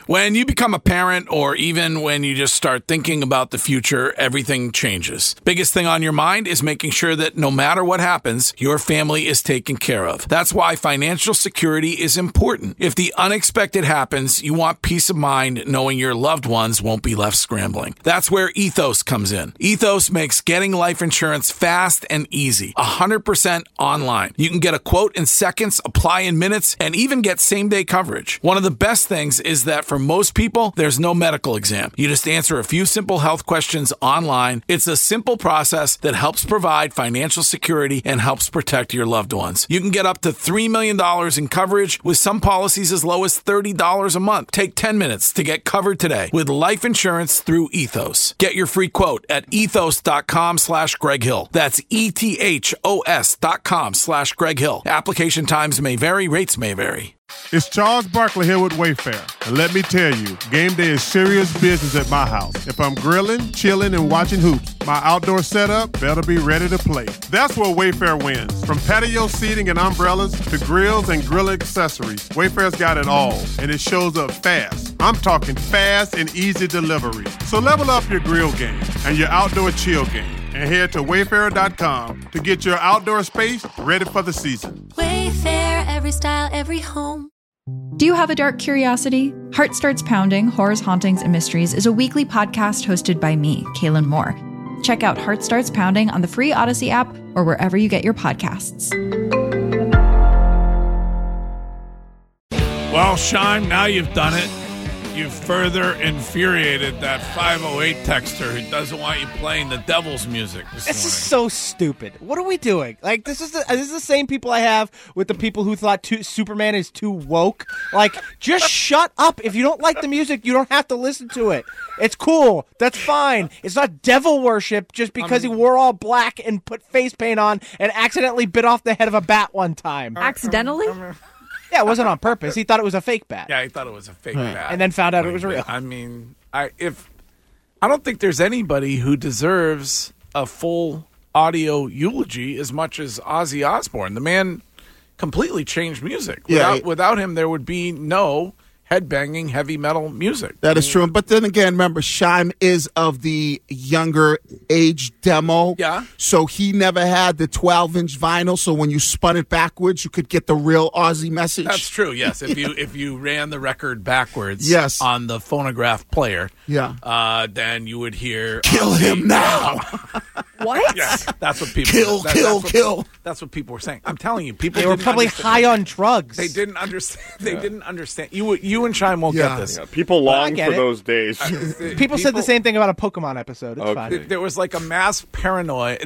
When you become a parent, or even when you just start thinking about the future, everything changes. Biggest thing on your mind is making sure that no matter what happens, your family is taken care of. That's why financial security is important. If the unexpected happens, you want peace of mind knowing your loved ones won't be left scrambling. That's where Ethos comes in. Ethos makes getting life insurance fast and easy. 100% online. You can get a quote in seconds, apply in minutes, and even get same-day coverage. One of the best things is that for most people, there's no medical exam. You just answer a few simple health questions online. It's a simple process that helps provide financial security and helps protect your loved ones. You can get up to $3 million in coverage with some policies as low as $30 a month. Take 10 minutes to get covered today with life insurance through Ethos. Get your free quote at ethos.com/Greg Hill. That's ETHOS.com/Greg Hill. Application times may vary, rates may vary. It's Charles Barkley here with Wayfair. And let me tell you, game day is serious business at my house. If I'm grilling, chilling, and watching hoops, my outdoor setup better be ready to play. That's where Wayfair wins. From patio seating and umbrellas to grills and grill accessories, Wayfair's got it all, and it shows up fast. I'm talking fast and easy delivery. So level up your grill game and your outdoor chill game, and head to Wayfair.com to get your outdoor space ready for the season. Wayfair, every style, every home. Do you have a dark curiosity? Heart Starts Pounding, Horrors, Hauntings, and Mysteries is a weekly podcast hosted by me, Kaylin Moore. Check out Heart Starts Pounding on the free Odyssey app or wherever you get your podcasts. Well, Shime, now you've done it. You've further infuriated that 508 texter who doesn't want you playing the devil's music this morning. This is so stupid. What are we doing? Like, this is the same people I have with the people who thought Superman is too woke. Like, just shut up. If you don't like the music, you don't have to listen to it. It's cool. That's fine. It's not devil worship just because he wore all black and put face paint on and accidentally bit off the head of a bat one time. Accidentally? Yeah, it wasn't on purpose. He thought it was a fake bat. Yeah, he thought it was a fake bat. And then found out it was real. I mean, I don't think there's anybody who deserves a full audio eulogy as much as Ozzy Osbourne. The man completely changed music. Without him, there would be no headbanging heavy metal music. That is true. But then again, remember, Shime is of the younger age demo. Yeah. So he never had the 12-inch vinyl, so when you spun it backwards, you could get the real Ozzy message. That's true, yes. If you ran the record backwards on the phonograph player, then you would hear Kill him now. What? Yeah, that's what people kill. That's what people were saying. I'm telling you, people They were probably high on drugs. They didn't understand. They didn't understand. You and Shime won't get this. Yeah, people long for those days. People said the same thing about a Pokemon episode. It's fine. There was like a mass paranoia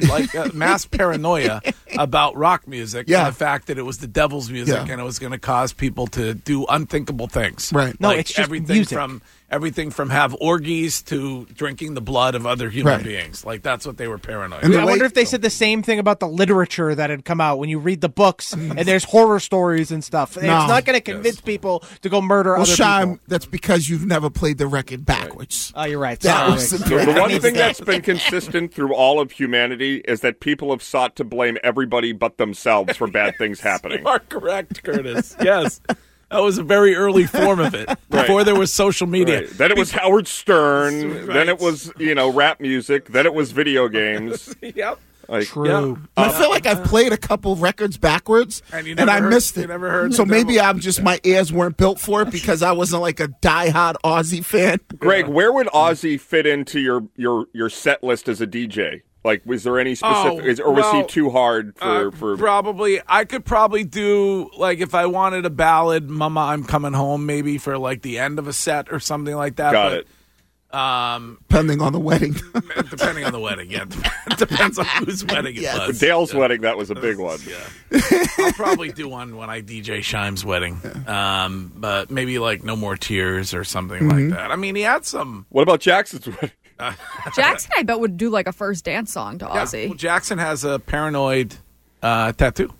about rock music and the fact that it was the devil's music and it was going to cause people to do unthinkable things. Right. No, like it's just everything from have orgies to drinking the blood of other human beings. Like, that's what they were paranoid I wonder if they said the same thing about the literature that had come out when you read the books and there's horror stories and stuff. It's not going to convince people to go murder other people. That's because you've never played the record backwards. Oh, you're right. The one thing that's been consistent through all of humanity is that people have sought to blame everybody but themselves for bad things happening. You are correct, Curtis. Yes. That was a very early form of it, before there was social media. Right. Then it was Howard Stern. Then it was, rap music. Then it was video games. Yep. True. I feel like I've played a couple records backwards, and I missed it. You never heard so maybe my ears weren't built for it because I wasn't like a diehard Ozzy fan. Greg, where would Ozzy fit into your set list as a DJ? Like, was there any specific, or was he too hard for? Probably, I could probably do, like, if I wanted a ballad, "Mama, I'm Coming Home," maybe for like the end of a set or something like that. Got it. Depending on the wedding. Depending on the wedding, yeah. It depends on whose wedding it was. Dale's wedding, that was a big one. Yeah. I'll probably do one when I DJ Shime's wedding. But maybe like "No More Tears" or something like that. I mean, he had some. What about Jackson's wedding? Jackson, I bet, would do like a first dance song to Ozzy. Well, Jackson has a Paranoid tattoo.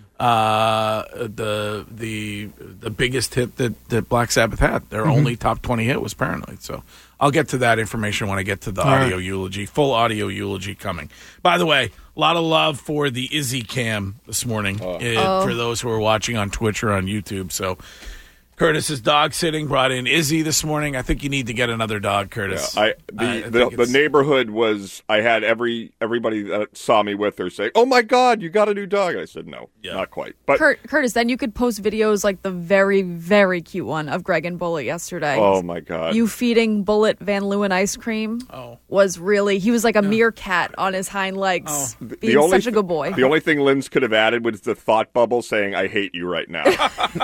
The biggest hit that Black Sabbath had, their only top 20 hit was Paranoid. So I'll get to that information when I get to the audio eulogy, full audio eulogy coming. By the way, a lot of love for the Izzy cam this morning for those who are watching on Twitch or on YouTube. So Curtis is dog sitting, brought in Izzy this morning. I think you need to get another dog, Curtis. Yeah, the neighborhood was, I had everybody that saw me with her say, "Oh my God, you got a new dog." And I said, "No, not quite." But Curtis, then you could post videos like the very, very cute one of Greg and Bullet yesterday. Oh my God. You feeding Bullet Van Leeuwen ice cream was really, he was like a meerkat on his hind legs, being such a good boy. The only thing Linz could have added was the thought bubble saying, "I hate you right now."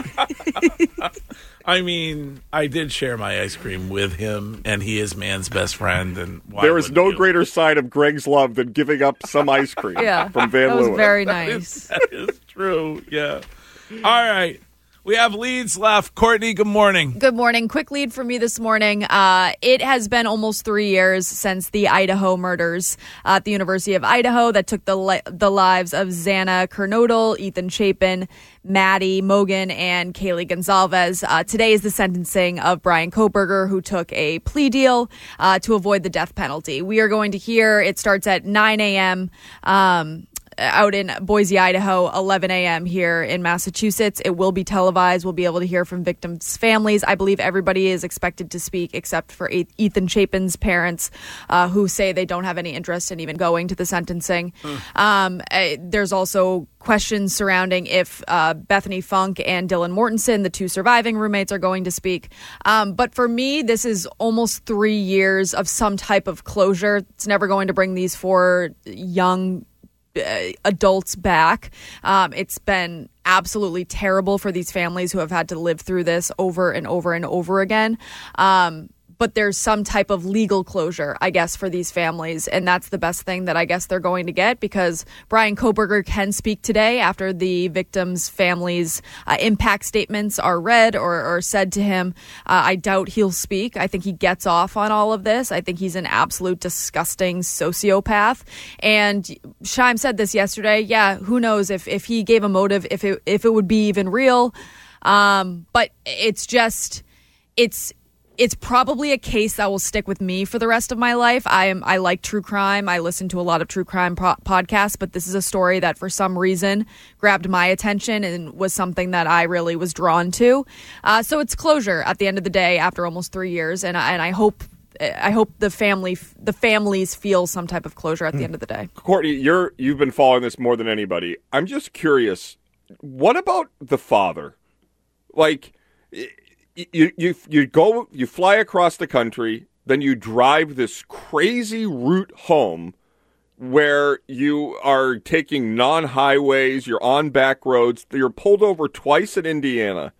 I mean, I did share my ice cream with him, and he is man's best friend. And there is no greater sign of Greg's love than giving up some ice cream from Van Leeuwen. That was very nice. That is true, yeah. All right. We have leads left. Courtney, good morning. Good morning. Quick lead for me this morning. It has been almost 3 years since the Idaho murders at the University of Idaho that took the lives of Xana Kernodle, Ethan Chapin, Maddie Mogen, and Kaylee Gonzalez. Today is the sentencing of Brian Kohberger, who took a plea deal to avoid the death penalty. We are going to hear, it starts at 9 a.m., out in Boise, Idaho, 11 a.m. here in Massachusetts. It will be televised. We'll be able to hear from victims' families. I believe everybody is expected to speak except for Ethan Chapin's parents, who say they don't have any interest in even going to the sentencing. There's also questions surrounding if Bethany Funk and Dylan Mortensen, the two surviving roommates, are going to speak. But for me, this is almost 3 years of some type of closure. It's never going to bring these four young adults back. It's been absolutely terrible for these families who have had to live through this over and over and over again. But there's some type of legal closure, I guess, for these families. And that's the best thing that I guess they're going to get, because Brian Kohberger can speak today after the victims' families' impact statements are read or said to him. I doubt he'll speak. I think he gets off on all of this. I think he's an absolute disgusting sociopath. And Scheim said this yesterday. Yeah, who knows if he gave a motive, if it would be even real. But it's probably a case that will stick with me for the rest of my life. I like true crime. I listen to a lot of true crime podcasts, but this is a story that for some reason grabbed my attention and was something that I really was drawn to. So it's closure at the end of the day after almost 3 years, and I hope the families feel some type of closure at the end of the day. Courtney, you've been following this more than anybody. I'm just curious, what about the father? Like, you fly across the country, then you drive this crazy route home where you are taking non-highways, you're on back roads, you're pulled over twice in Indiana.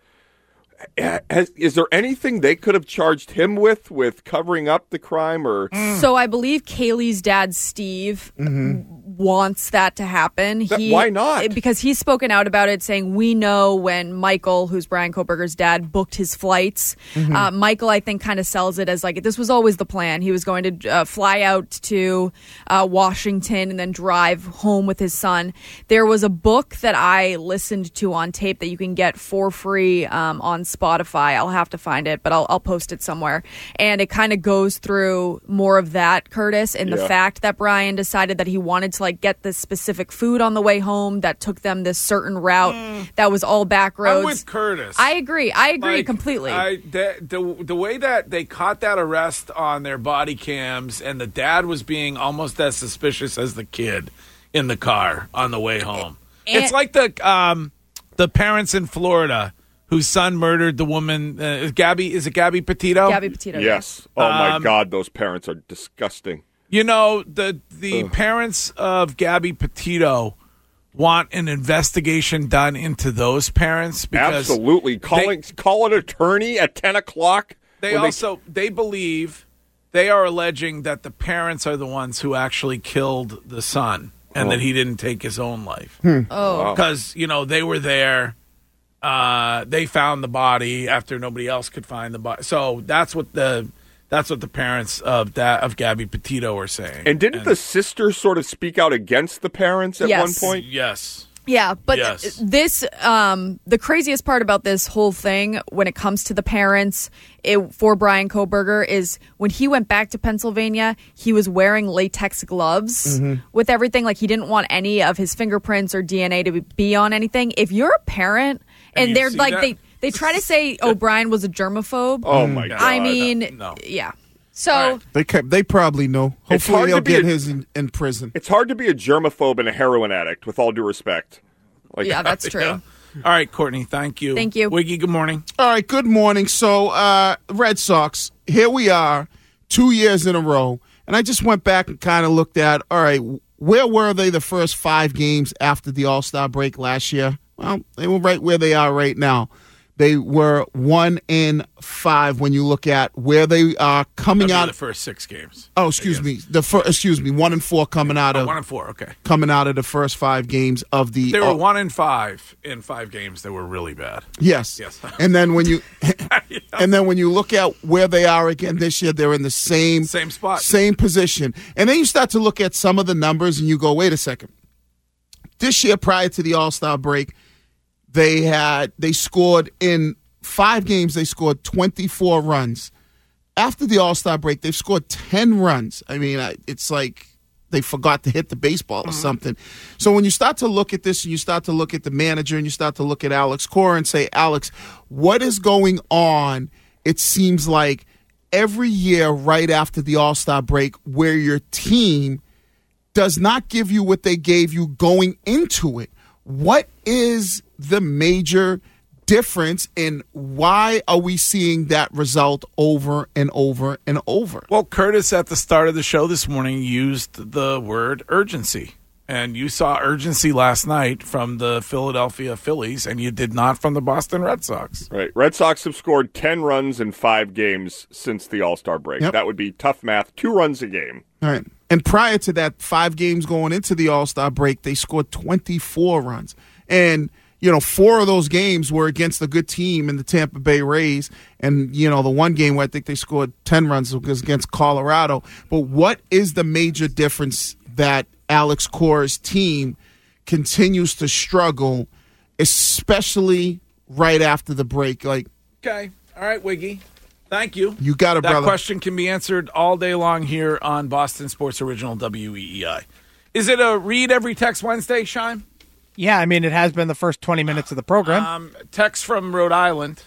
Is there anything they could have charged him with covering up the crime? So I believe Kaylee's dad, Steve, wants that to happen. Why not? Because he's spoken out about it, saying, we know when Michael, who's Brian Kohberger's dad, booked his flights. Michael, I think, kind of sells it as like, this was always the plan. He was going to fly out to Washington and then drive home with his son. There was a book that I listened to on tape that you can get for free on Spotify. I'll have to find it, but I'll post it somewhere. And it kind of goes through more of that, Curtis, and the fact that Brian decided that he wanted to get this specific food on the way home that took them this certain route that was all back roads. I'm with Curtis. I agree completely. The way that they caught that arrest on their body cams, and the dad was being almost as suspicious as the kid in the car on the way home. It's like the parents in Florida whose son murdered the woman. Gabby Petito? Gabby Petito. Yes. Oh, my God, those parents are disgusting. You know, the parents of Gabby Petito want an investigation done into those parents. Because absolutely. Call an attorney at 10 o'clock. They believe, they are alleging that the parents are the ones who actually killed the son and that he didn't take his own life. Because, they were there. They found the body after nobody else could find the body. So that's what the parents of Gabby Petito are saying. And didn't the sister sort of speak out against the parents at one point? Yes. Yeah, but this, the craziest part about this whole thing when it comes to the parents for Brian Kohberger is when he went back to Pennsylvania, he was wearing latex gloves with everything. Like, he didn't want any of his fingerprints or DNA to be on anything. If you're a parent and they're like, They try to say O'Brien was a germaphobe. Oh, my God. I mean, No. yeah. So They probably know. It's Hopefully hard they'll to be get a- his in prison. It's hard to be a germaphobe and a heroin addict, with all due respect. Like, yeah, that's true. Yeah. All right, Courtney, thank you. Thank you. Wiggy, good morning. All right, good morning. So, Red Sox, here we are, 2 years in a row. And I just went back and kind of looked at, all right, where were they the first 5 games after the All-Star break last year? Well, they were right where they are right now. They were 1-5 when you look at where they are coming That'd be out. the first 6 games. Oh, excuse me. 1-4 coming out of 1-4, okay. coming out of the first 5 games of the. They were 1-5 in 5 games. They were really bad. Yes. Yes. And then when you look at where they are again this year, they're in the same spot, same position. And then you start to look at some of the numbers, and you go, wait a second. This year, prior to the All-Star break, they scored in 5 games. They scored 24 runs. After the All-Star break, they've scored 10 runs. I mean, it's like they forgot to hit the baseball or something. So when you start to look at this, and you start to look at the manager, and you start to look at Alex Cora and say, Alex, what is going on? It seems like every year right after the All-Star break, where your team does not give you what they gave you going into it. What is the major difference, and why are we seeing that result over and over and over? Well, Curtis, at the start of the show this morning, used the word urgency. And you saw urgency last night from the Philadelphia Phillies, and you did not from the Boston Red Sox. Right. Red Sox have scored 10 runs in 5 games since the All-Star break. Yep. That would be tough math. 2 runs a game. All right. And prior to that, 5 games going into the All-Star break, they scored 24 runs. And, 4 of those games were against a good team in the Tampa Bay Rays. And, the one game where I think they scored 10 runs was against Colorado. But what is the major difference that Alex Cora's team continues to struggle, especially right after the break? Okay. All right, Wiggy. Thank you. You got it, that brother. That question can be answered all day long here on Boston Sports Original WEEI. Is it a read every text Wednesday, Shime? Yeah, I mean, it has been the first 20 minutes of the program. Text from Rhode Island.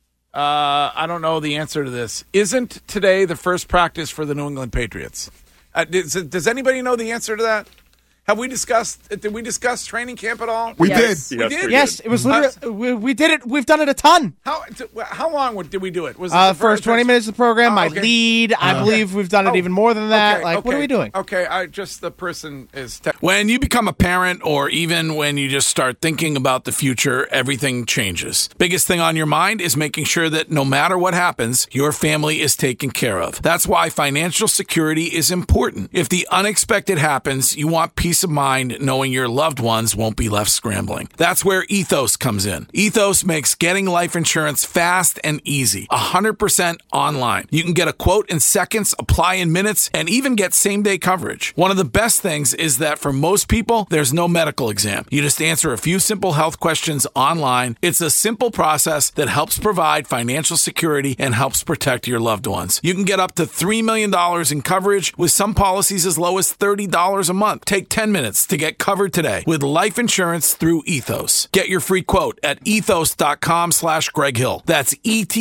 I don't know the answer to this. Isn't today the first practice for the New England Patriots? Does anybody know the answer to that? Did we discuss training camp at all? We Yes. did. We did? Yes, it was literally, we did it. We've done it a ton. How long did we do it? Was it the First 20 minutes of the program, my okay. lead. I believe we've done it even more than that. What are we doing? Okay, the person is... When you become a parent, or even when you just start thinking about the future, everything changes. Biggest thing on your mind is making sure that no matter what happens, your family is taken care of. That's why financial security is important. If the unexpected happens, you want peace of mind knowing your loved ones won't be left scrambling. That's where Ethos comes in. Ethos makes getting life insurance fast and easy, 100% online. You can get a quote in seconds, apply in minutes, and even get same-day coverage. One of the best things is that for most people, there's no medical exam. You just answer a few simple health questions online. It's a simple process that helps provide financial security and helps protect your loved ones. You can get up to $3 million in coverage with some policies as low as $30 a month. Take 10 minutes to get covered today with life insurance through Ethos. Get your free quote at ethos.com/Greg Hill. That's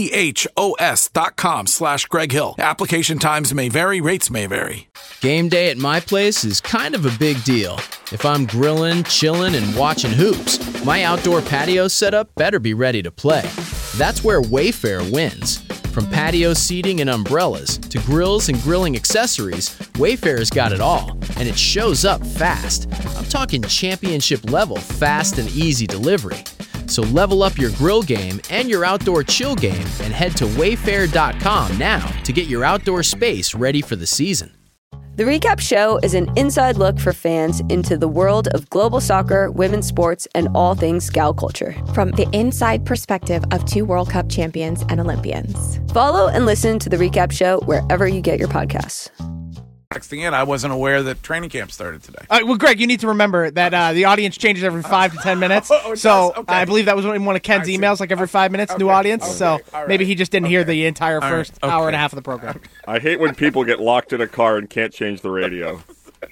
ETHOS.com/Greg Hill. Application times may vary, rates may vary. Game day at my place is kind of a big deal. If I'm grilling, chilling, and watching hoops, my outdoor patio setup better be ready to play. That's where Wayfair wins. From patio seating and umbrellas to grills and grilling accessories, Wayfair's got it all, and it shows up fast. I'm talking championship level fast and easy delivery. So level up your grill game and your outdoor chill game and head to wayfair.com now to get your outdoor space ready for the season. The Recap Show is an inside look for fans into the world of global soccer, women's sports, and all things gal culture. From the inside perspective of 2 World Cup champions and Olympians. Follow and listen to The Recap Show wherever you get your podcasts. Texting in, I wasn't aware that training camp started today. Well, Greg, you need to remember that the audience changes every 5 to 10 minutes. Oh, it so does? Okay. I believe that was in one of Ken's emails, like every 5 minutes, new audience. So maybe he just didn't hear the entire first hour and a half of the program. I hate when people get locked in a car and can't change the radio.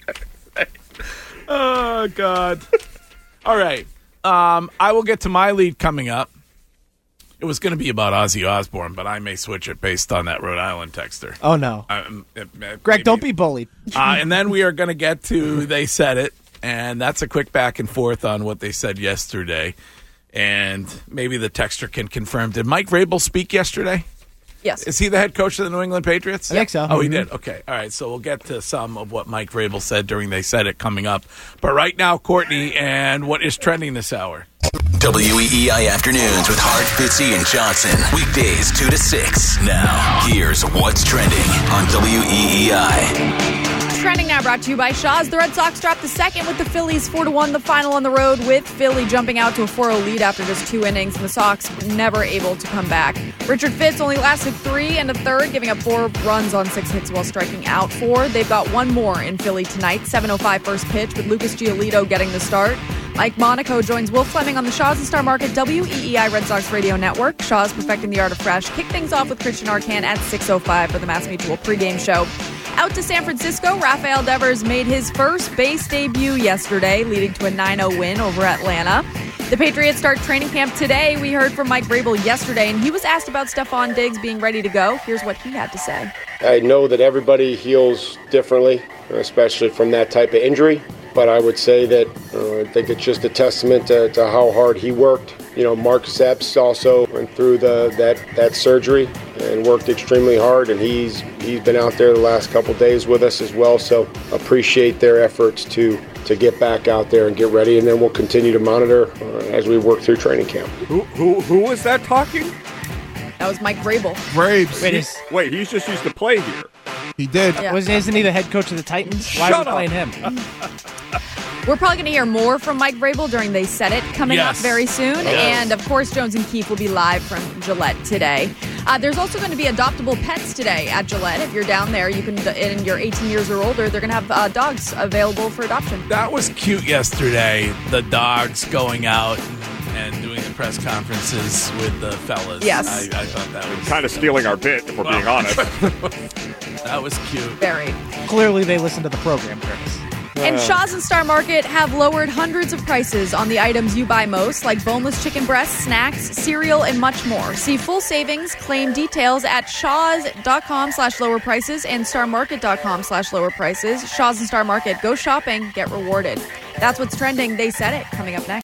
Oh, God. All right. I will get to my lead coming up. It was going to be about Ozzy Osbourne, but I may switch it based on that Rhode Island texter. Oh, no. Greg, don't be bullied. And then we are going to get to They Said It, and that's a quick back and forth on what they said yesterday. And maybe the texter can confirm. Did Mike Vrabel speak yesterday? Yes. Is he the head coach of the New England Patriots? I think so. Oh, he did? Okay. All right. So we'll get to some of what Mike Vrabel said during They Said It coming up. But right now, Courtney, and what is trending this hour? WEEI Afternoons with Hart, Fitzy, and Johnson. Weekdays 2 to 6. Now, here's what's trending on WEEI. Trending now brought to you by Shaw's. The Red Sox dropped the second with the Phillies 4-1, the final on the road, with Philly jumping out to a 4-0 lead after just 2 innings, and the Sox never able to come back. Richard Fitz only lasted 3 1/3, giving up 4 runs on 6 hits while striking out 4. They've got one more in Philly tonight, 7:05 first pitch, with Lucas Giolito getting the start. Mike Monaco joins Will Fleming on the Shaw's and Star Market WEEI Red Sox Radio Network. Shaw's perfecting the art of fresh. Kick things off with Christian Arcand at 6:05 for the Mass Mutual pregame show. Out to San Francisco, Rafael Devers made his first base debut yesterday, leading to a 9-0 win over Atlanta. The Patriots start training camp today. We heard from Mike Vrabel yesterday, and he was asked about Stephon Diggs being ready to go. Here's what he had to say. I know that everybody heals differently, especially from that type of injury. But I would say that I think it's just a testament to how hard he worked. You know, Mark Sepps also went through that surgery and worked extremely hard, and he's been out there the last couple days with us as well. So appreciate their efforts to get back out there and get ready, and then we'll continue to monitor as we work through training camp. Who was that talking? That was Mike Vrabel. Wait, he's just used to play here. He did. Yeah. Isn't he the head coach of the Titans? Why are we playing him? We're probably going to hear more from Mike Vrabel during They Said It coming up very soon. Yes. And, of course, Jones and Keefe will be live from Gillette today. There's also going to be adoptable pets today at Gillette. If you're down there, you can, and you're 18 years or older, they're going to have dogs available for adoption. That was cute yesterday, the dogs going out and doing the press conferences with the fellas. Yes. I thought that was kind of stealing our bit, if we're being honest. That was cute. Very. Clearly they listen to the program, Curtis. And Shaw's and Star Market have lowered hundreds of prices on the items you buy most, like boneless chicken breasts, snacks, cereal, and much more. See full savings, claim details at shaws.com/lower prices and starmarket.com/lower prices. Shaw's and Star Market. Go shopping, get rewarded. That's what's trending. They Said It. Coming up next.